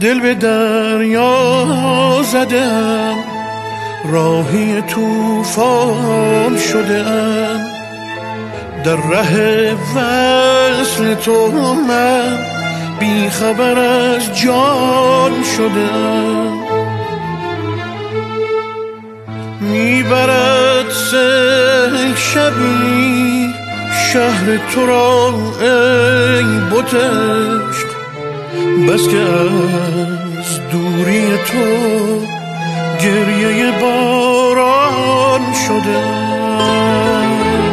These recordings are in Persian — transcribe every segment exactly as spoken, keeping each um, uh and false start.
دل به دریا زدم، راهی طوفان شدم، در ره وصل تو من بی خبر از جان شدم. میبرد سه شبی شهر تو را ای بت عشق، بس که از دوری تو گریه باران شدم.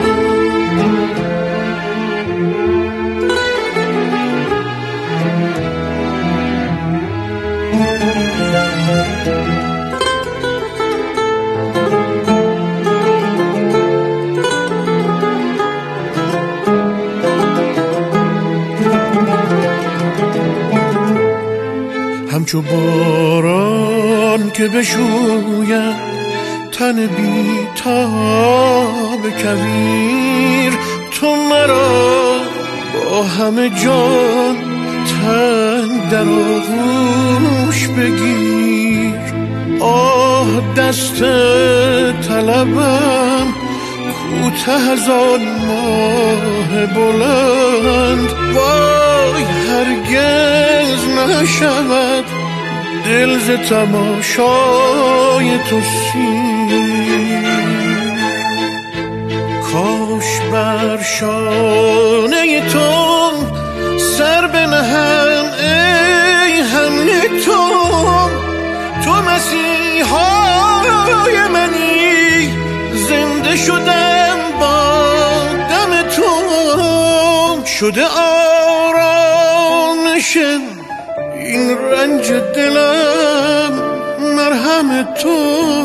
همچو باران که بشوید تن بی تاب کویر، تو مرا با همه جان تن در آغوش بگیر. آه دست طلبم کوته از آن ماه بلند، وای هرگز نشود دل ز تماشای تو سیر. کاش بر شانه تو سر بنهم ای همه تو، تو مسیحای منی، زنده شدم با دم تو، شده آرامش این رنج دلم مرهم تو،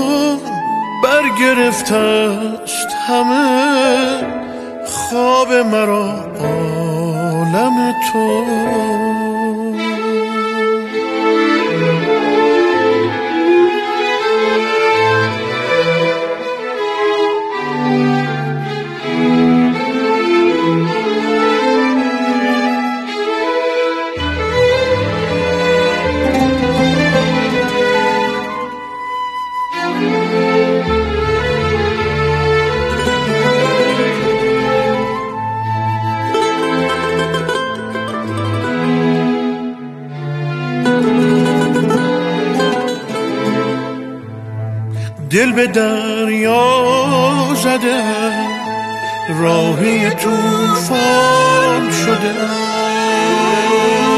برگرفته است همه خواب مرا عالم تو. دل به دریا زدم، راهی طوفان شدم.